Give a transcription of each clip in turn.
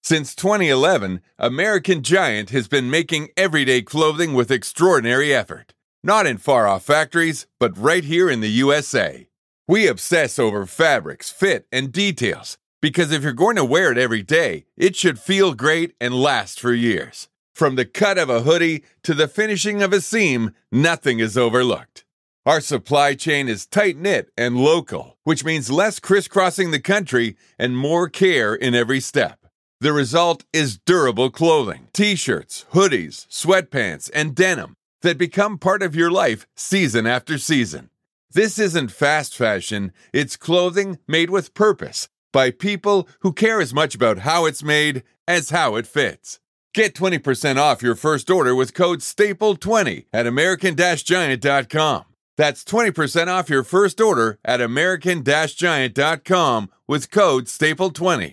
Since 2011, American Giant has been making everyday clothing with extraordinary effort. Not in far-off factories, but right here in the USA. We obsess over fabrics, fit, and details, because if you're going to wear it every day, it should feel great and last for years. From the cut of a hoodie to the finishing of a seam, nothing is overlooked. Our supply chain is tight-knit and local, which means less crisscrossing the country and more care in every step. The result is durable clothing, t-shirts, hoodies, sweatpants, and denim that become part of your life season after season. This isn't fast fashion, it's clothing made with purpose by people who care as much about how it's made as how it fits. Get 20% off your first order with code STAPLE20 at American-Giant.com. That's 20% off your first order at American-Giant.com with code STAPLE20.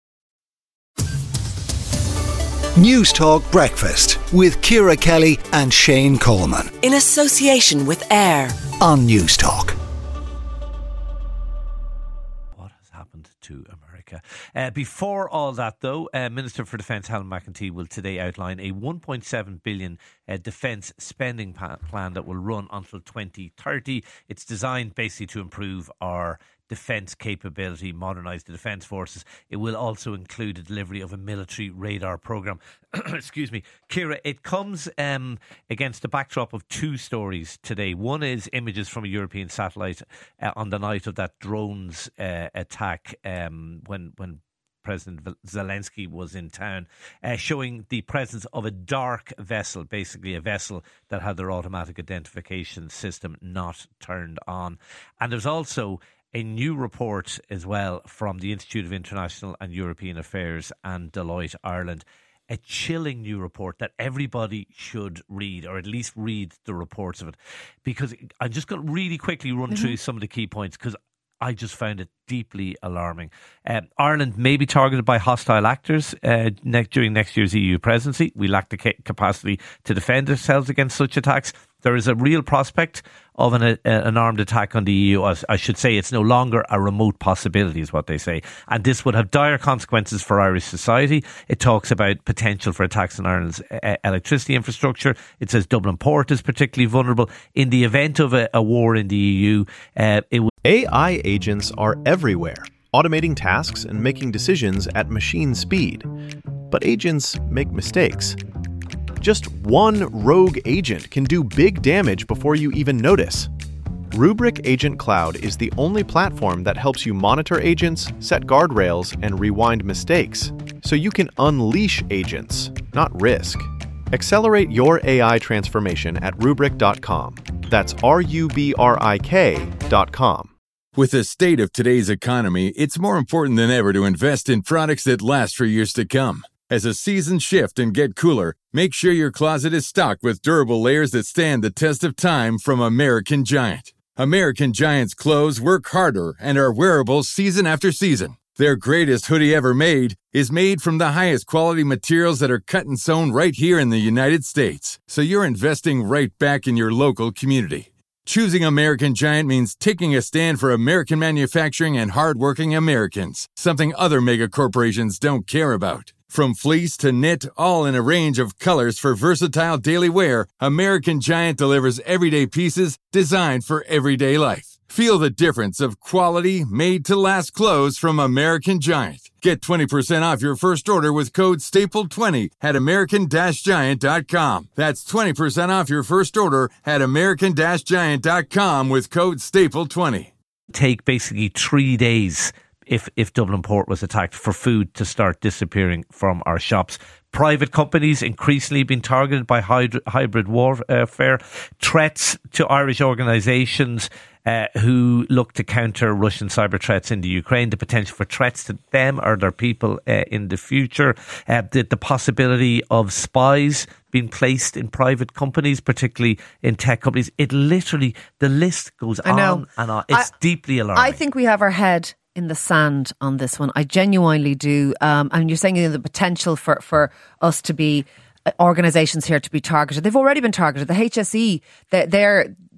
News Talk Breakfast with Ciara Kelly and Shane Coleman. In association with AIR on News Talk. What has happened to America? Before all that, though, Minister for Defence Helen McEntee will today outline a $1.7 billion defence spending plan that will run until 2030. It's designed basically to improve our defence capability, modernise the defence forces. It will also include the delivery of a military radar programme. Excuse me. Ciara, it comes against the backdrop of two stories today. One is images from a European satellite on the night of that drones attack when President Zelensky was in town, showing the presence of a dark vessel, basically a vessel that had their automatic identification system not turned on. And there's also a new report as well from the Institute of International and European Affairs and Deloitte Ireland. A chilling new report that everybody should read, or at least read the reports of it. Because I'm just going to really quickly run through some of the key points, because I just found it deeply alarming. Ireland may be targeted by hostile actors during next year's EU presidency. We lack the capacity to defend ourselves against such attacks. There is a real prospect of an armed attack on the EU. I should say it's no longer a remote possibility, is what they say. And this would have dire consequences for Irish society. It talks about potential for attacks on Ireland's electricity infrastructure. It says Dublin Port is particularly vulnerable. In the event of a war in the EU, it would... AI agents are everywhere, automating tasks and making decisions at machine speed. But agents make mistakes. Just one rogue agent can do big damage before you even notice. Rubrik Agent Cloud is the only platform that helps you monitor agents, set guardrails, and rewind mistakes, so you can unleash agents, not risk. Accelerate your AI transformation at Rubrik.com. That's RUBRIK.com. With the state of today's economy, it's more important than ever to invest in products that last for years to come. As the seasons shift and get cooler, make sure your closet is stocked with durable layers that stand the test of time from American Giant. American Giant's clothes work harder and are wearable season after season. Their greatest hoodie ever made is made from the highest quality materials that are cut and sewn right here in the United States. So you're investing right back in your local community. Choosing American Giant means taking a stand for American manufacturing and hardworking Americans, something other mega corporations don't care about. From fleece to knit, all in a range of colors for versatile daily wear, American Giant delivers everyday pieces designed for everyday life. Feel the difference of quality, made-to-last clothes from American Giant. Get 20% off your first order with code STAPLE20 at American-Giant.com. That's 20% off your first order at American-Giant.com with code STAPLE20. Take basically 3 days if Dublin Port was attacked for food to start disappearing from our shops. Private companies increasingly being targeted by hybrid warfare, threats to Irish organisations who look to counter Russian cyber threats in the Ukraine, the potential for threats to them or their people in the future, the possibility of spies being placed in private companies, particularly in tech companies. It literally, the list goes on and on. It's deeply alarming. I think we have our head in the sand on this one. I genuinely do. And you're saying the potential for us to be organisations here to be targeted. They've already been targeted. The HSE, they're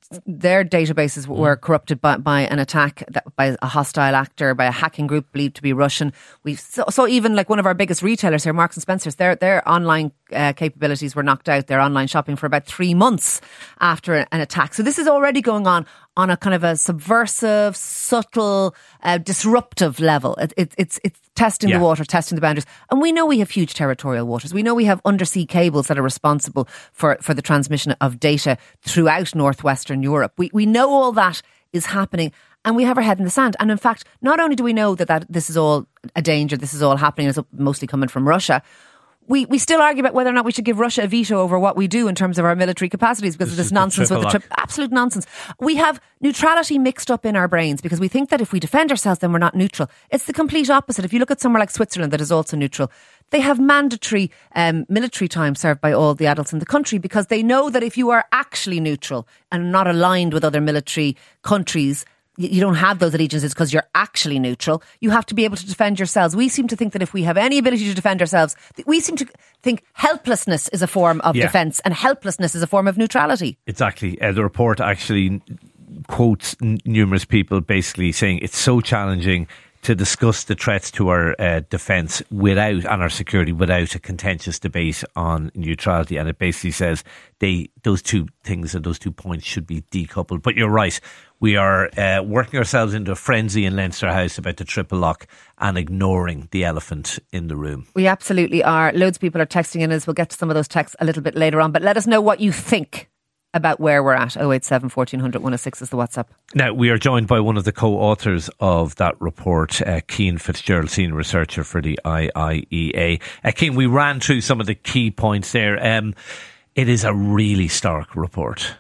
their databases were corrupted by an attack by a hostile actor, by a hacking group believed to be Russian. We saw even like one of our biggest retailers here, Marks and Spencer's, their online capabilities were knocked out, their online shopping, for about 3 months after an attack. So this is already going on a kind of a subversive, subtle, disruptive level. It's testing the water, testing the boundaries. And we know we have huge territorial waters. We know we have undersea cables that are responsible for the transmission of data throughout northwestern Europe. We know all that is happening, and we have our head in the sand. And in fact, not only do we know that this is all a danger, this is all happening, it's mostly coming from Russia, we still argue about whether or not we should give Russia a veto over what we do in terms of our military capacities because of this nonsense with the trip. Absolute nonsense. We have neutrality mixed up in our brains because we think that if we defend ourselves, then we're not neutral. It's the complete opposite. If you look at somewhere like Switzerland that is also neutral, they have mandatory military time served by all the adults in the country because they know that if you are actually neutral and not aligned with other military countries, you don't have those allegiances because you're actually neutral. You have to be able to defend yourselves. We seem to think that if we have any ability to defend ourselves, we seem to think helplessness is a form of defence and helplessness is a form of neutrality. Exactly. The report actually quotes numerous people basically saying it's so challenging to discuss the threats to our defence and our security without a contentious debate on neutrality. And it basically says those two things and those 2 points should be decoupled. But you're right. We are working ourselves into a frenzy in Leinster House about the triple lock and ignoring the elephant in the room. We absolutely are. Loads of people are texting in us. We'll get to some of those texts a little bit later on. But let us know what you think about where we're at. 087 1400 106 is the WhatsApp. Now, we are joined by one of the co-authors of that report, Cian Fitzgerald, senior researcher for the IIEA. Cian, we ran through some of the key points there. It is a really stark report.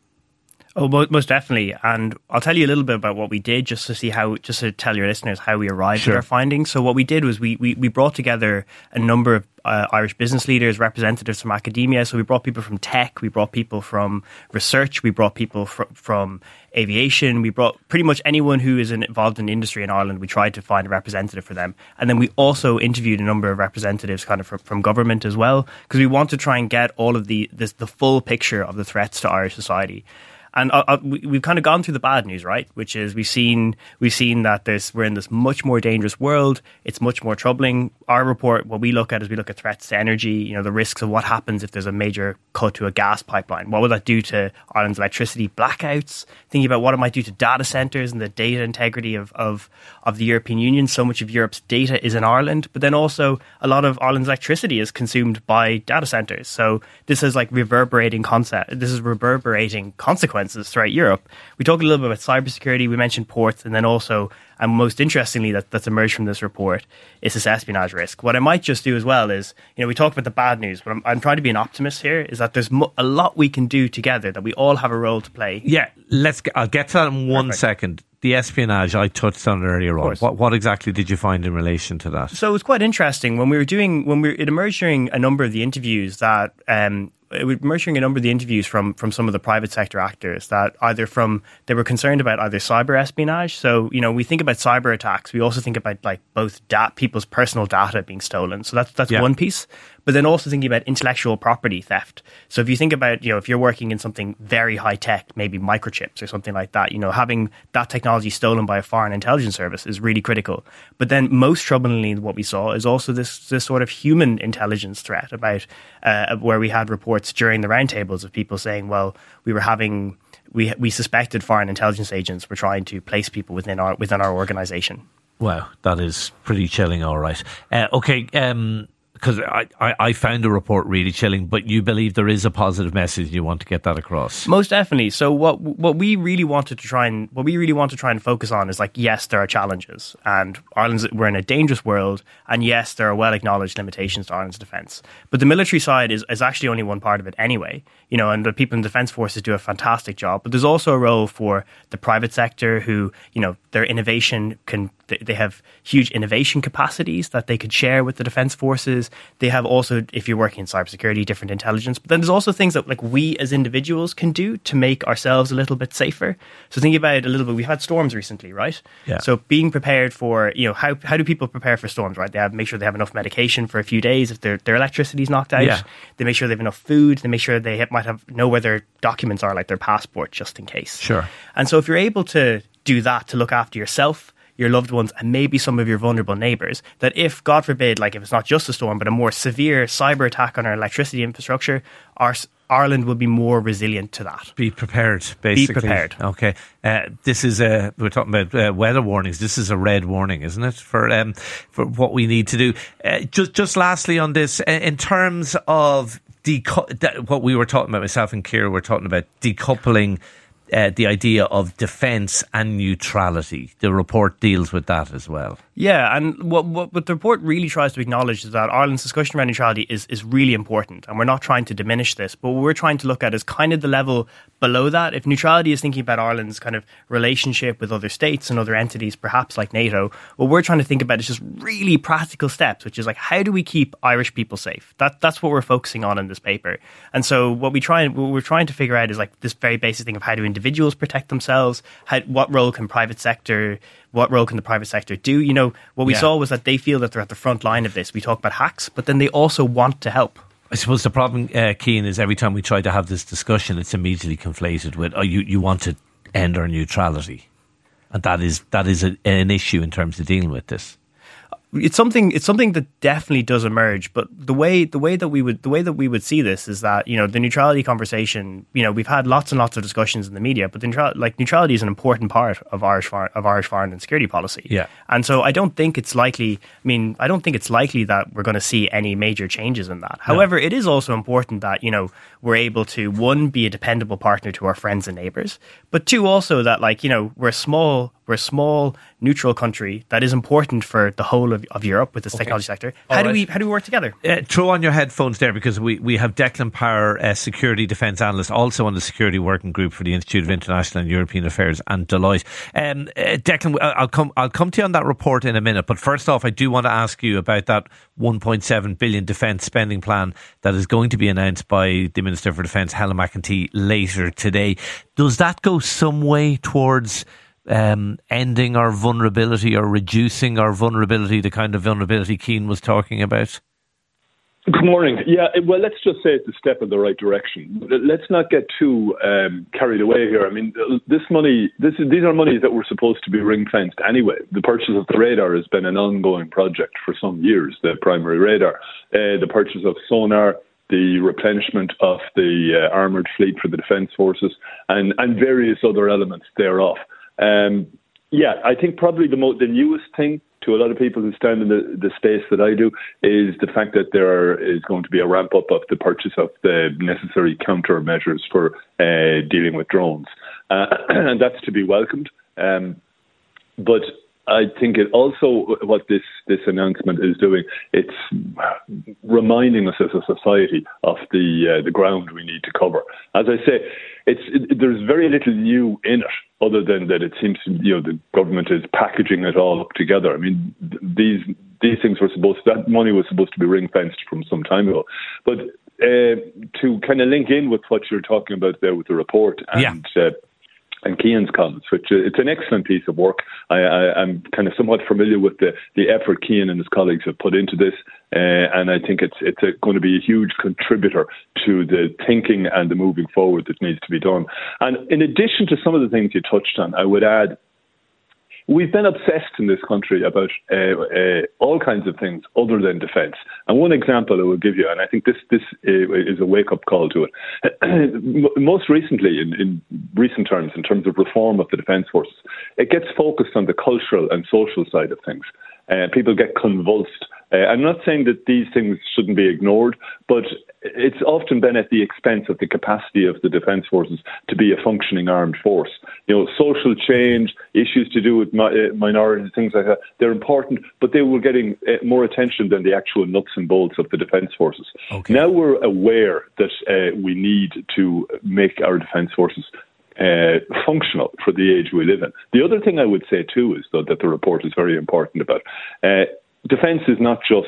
Oh, most definitely. And I'll tell you a little bit about what we did just to tell your listeners how we arrived at our findings. So what we did was we brought together a number of Irish business leaders, representatives from academia. So we brought people from tech, we brought people from research, we brought people from aviation, we brought pretty much anyone who is involved in the industry in Ireland. We tried to find a representative for them. And then we also interviewed a number of representatives kind of from government as well, because we want to try and get all of the full picture of the threats to Irish society. And we've kind of gone through the bad news, right? Which is we've seen that we're in this much more dangerous world. It's much more troubling. Our report, what we look at is we look at threats to energy, the risks of what happens if there's a major cut to a gas pipeline. What would that do to Ireland's electricity blackouts? Thinking about what it might do to data centres and the data integrity of the European Union. So much of Europe's data is in Ireland, but then also a lot of Ireland's electricity is consumed by data centres. So this is like reverberating consequences throughout Europe. We talked a little bit about cybersecurity. We mentioned ports, and then also, and most interestingly, that's emerged from this report, is this espionage risk. What I might just do as well is, we talked about the bad news, but I'm trying to be an optimist here, is that there's a lot we can do together, that we all have a role to play. Yeah, I'll get to that in one second. The espionage, I touched on it earlier on. What exactly did you find in relation to that? So it was quite interesting. It emerged during a number of the interviews that from some of the private sector actors that they were concerned about either cyber espionage. So, we think about cyber attacks. We also think about both people's personal data being stolen. So that's one piece. But then also thinking about intellectual property theft. So if you think about, if you're working in something very high tech, maybe microchips or something like that, having that technology stolen by a foreign intelligence service is really critical. But then most troublingly, what we saw is also this sort of human intelligence threat about where we had reports during the roundtables of people saying, well, we suspected foreign intelligence agents were trying to place people within our organization. Wow, that is pretty chilling. All right. Because I found the report really chilling, but you believe there is a positive message and you want to get that across. Most definitely. So what we really want to try and focus on is yes, there are challenges, and we're in a dangerous world, and yes, there are well acknowledged limitations to Ireland's defence. But the military side is actually only one part of it anyway. And the people in defence forces do a fantastic job. But there's also a role for the private sector who, their innovation they have huge innovation capacities that they could share with the defence forces. forces. They have also, if you're working in cybersecurity, different intelligence. But then there's also things that like we as individuals can do to make ourselves a little bit safer. So thinking about it a little bit, we've had storms recently, right? Yeah. So being prepared for, how do people prepare for storms, right? They make sure they have enough medication for a few days if their electricity's knocked out. Yeah. They make sure they have enough food. They make sure they know where their documents are, like their passport, just in case. Sure. And so if you're able to do that, to look after yourself, your loved ones, and maybe some of your vulnerable neighbours, that if, God forbid, like if it's not just a storm, but a more severe cyber attack on our electricity infrastructure, Ireland will be more resilient to that. Be prepared, basically. Be prepared. Okay. This is we're talking about weather warnings. This is a red warning, isn't it, for what we need to do? Just lastly on this, in terms of what we were talking about, myself and Ciara were talking about decoupling the idea of defence and neutrality. The report deals with that as well. Yeah, and what the report really tries to acknowledge is that Ireland's discussion around neutrality is really important, and we're not trying to diminish this, but what we're trying to look at is kind of the level below that. If neutrality is thinking about Ireland's kind of relationship with other states and other entities, perhaps like NATO, what we're trying to think about is just really practical steps, which is like, how do we keep Irish people safe? That's what we're focusing on in this paper. And so what we're trying to figure out is like this very basic thing of how do individuals protect themselves, what role can the private sector do? What we saw was that they feel that they're at the front line of this. We talk about hacks, but then they also want to help. I suppose the problem, Cian, is every time we try to have this discussion, it's immediately conflated with, you want to end our neutrality. And that is an issue in terms of dealing with this. It's something that definitely does emerge, but the way that we would see this is that, the neutrality conversation, we've had lots and lots of discussions in the media, but neutrality is an important part of Irish foreign and security policy. Yeah. And so I don't think it's likely that we're going to see any major changes in that. However, it is also important that, we're able to, one, be a dependable partner to our friends and neighbours, but two, also that we're a small neutral country that is important for the whole of Europe with this technology sector. How do we work together? Throw on your headphones there, because we have Declan Power, security defence analyst, also on the security working group for the Institute of International and European Affairs and Deloitte. Declan, I'll come to you on that report in a minute, but first off, I do want to ask you about that 1.7 billion defence spending plan that is going to be announced by the Minister for Defence, Helen McEntee, later today. Does that go some way towards ending our vulnerability or reducing our vulnerability, the kind of vulnerability Cian was talking about? Good morning. Yeah, well, let's just say it's a step in the right direction. Let's not get too carried away here. I mean, these are monies that were supposed to be ring-fenced anyway. The purchase of the radar has been an ongoing project for some years, the primary radar. The purchase of sonar, the replenishment of the armoured fleet for the defence forces, and various other elements thereof. I think probably the newest thing to a lot of people who stand in the space that I do is the fact that there is going to be a ramp up of the purchase of the necessary countermeasures for dealing with drones. And that's to be welcomed. But I think it also, what this announcement is doing, it's reminding us as a society of the ground we need to cover. As I say, there's very little new in it, other than that it seems the government is packaging it all up together. I mean, these things that money was supposed to be ring fenced from some time ago. But to kind of link in with what you're talking about there with the report and Cian's comments, which it's an excellent piece of work. I'm kind of somewhat familiar with the effort Cian and his colleagues have put into this, and I think it's going to be a huge contributor to the thinking and the moving forward that needs to be done. And in addition to some of the things you touched on, I would add, we've been obsessed in this country about all kinds of things other than defence. And one example I will give you, and I think this is a wake-up call to it. Most recently, in recent terms, in terms of reform of the defence forces, it gets focused on the cultural and social side of things. People get convulsed. I'm not saying that these things shouldn't be ignored, but it's often been at the expense of the capacity of the defence forces to be a functioning armed force. Social change, issues to do with minorities, things like that, they're important, but they were getting more attention than the actual nuts and bolts of the defence forces. Okay. Now we're aware that we need to make our defence forces functional for the age we live in. The other thing I would say too is, though, that the report is very important about. Defence is not just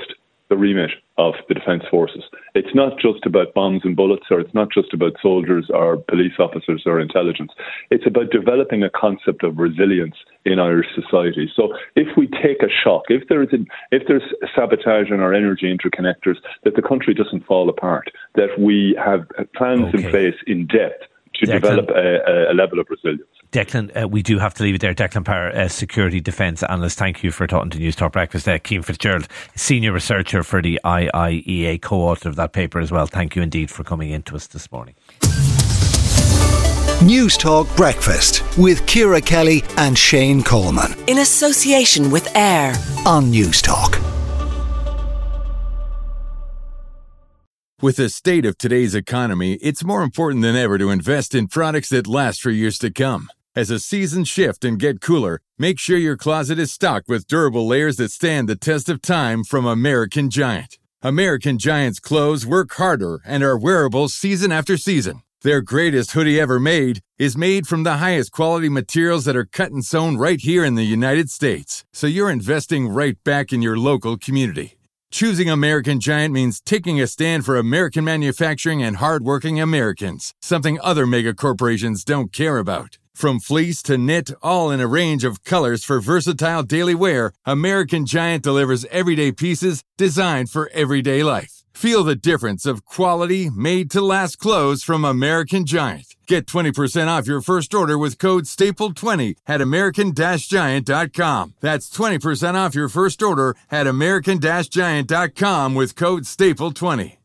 the remit of the Defence Forces. It's not just about bombs and bullets, or it's not just about soldiers or police officers or intelligence. It's about developing a concept of resilience in Irish society. So if we take a shock, if there's sabotage in our energy interconnectors, that the country doesn't fall apart, that we have plans in place in depth to develop a level of resilience. Declan, we do have to leave it there. Declan Power, Security Defence Analyst, thank you for talking to News Talk Breakfast. Cian Fitzgerald, Senior Researcher for the IIEA, co-author of that paper as well. Thank you indeed for coming in to us this morning. News Talk Breakfast with Ciara Kelly and Shane Coleman. In association with AIR on News Talk. With the state of today's economy, it's more important than ever to invest in products that last for years to come. As the seasons shift and get cooler, make sure your closet is stocked with durable layers that stand the test of time from American Giant. American Giant's clothes work harder and are wearable season after season. Their greatest hoodie ever made is made from the highest quality materials that are cut and sewn right here in the United States. So you're investing right back in your local community. Choosing American Giant means taking a stand for American manufacturing and hardworking Americans, something other mega corporations don't care about. From fleece to knit, all in a range of colors for versatile daily wear, American Giant delivers everyday pieces designed for everyday life. Feel the difference of quality, made-to-last clothes from American Giant. Get 20% off your first order with code STAPLE20 at American-Giant.com. That's 20% off your first order at American-Giant.com with code STAPLE20.